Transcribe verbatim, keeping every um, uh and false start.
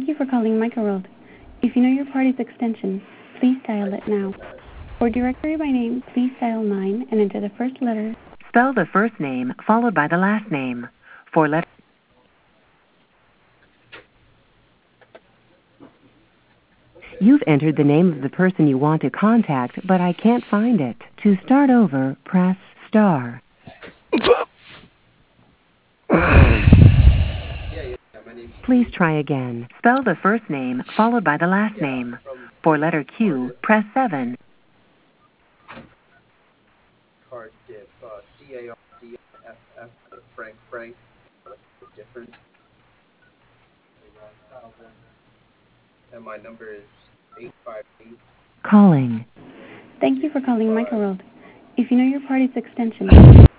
Thank you for calling Microworld. If you know your party's extension, please dial it now. For directory by name, please dial nine and enter the first letter. Spell the first name followed by the last name. For letter. You've entered the name of the person you want to contact, but I can't find it. To start over, press star. Please try again. Spell the first name followed by the last name. For letter Q, press seven. Card dip, uh, C A R D F F, Frank Frank, that's different. And my number is eight five eight. Calling. Thank you for calling Microworld. If you know your party's extension,